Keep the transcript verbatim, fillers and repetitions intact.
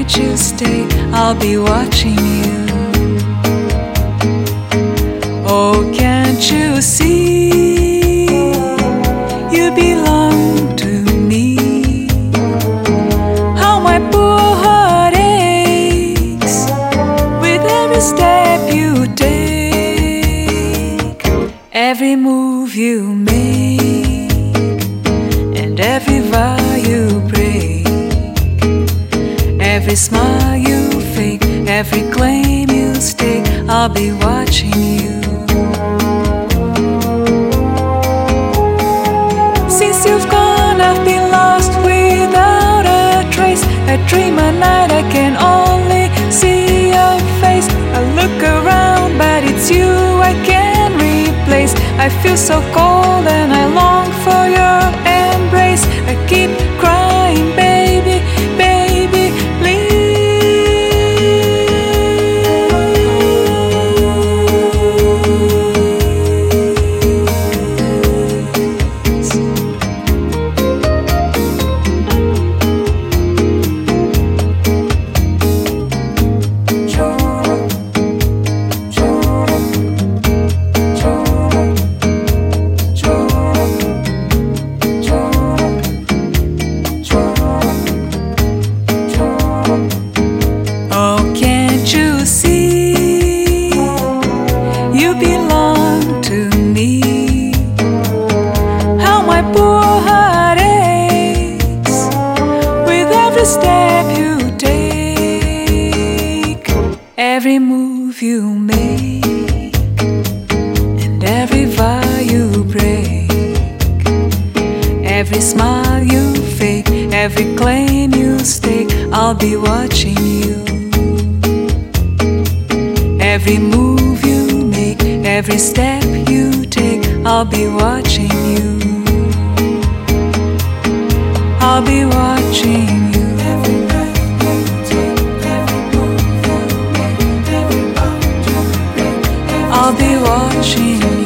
can't you stay? I'll be watching you. Oh, can't you see? You belong to me. How my poor heart aches with every step you take, every move you make, and every vow you break, every smile you fake, every claim you stake. I'll be watching you. Since you've gone, I've been lost without a trace. I dream at night, I can only see your face. I look around, but it's you I can't replace. I feel so cold and I long for your embrace. I keep crying, baby, baby, please. Oh, can't you see? You belong to me. How my poor heart aches with every step you take, every move you make, and every vow you break, every smile you fake, every claim you stake. I'll be watching you. Every move you make, every step you take, I'll be watching you. I'll be watching you. Every breath you take, every move you make, every bound you break, I'll be watching you.